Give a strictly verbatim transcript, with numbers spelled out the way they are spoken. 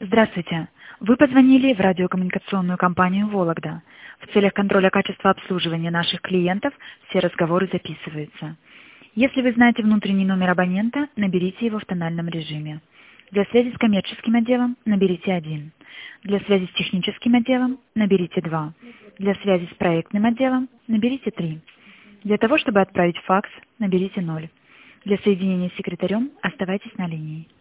Здравствуйте. Вы позвонили в радиокоммуникационную компанию «Вологда». В целях контроля качества обслуживания наших клиентов все разговоры записываются. Если вы знаете внутренний номер абонента, наберите его в тональном режиме. Для связи с коммерческим отделом наберите один. Для связи с техническим отделом наберите два. Для связи с проектным отделом наберите три. Для того, чтобы отправить факс, наберите ноль. Для соединения с секретарем оставайтесь на линии.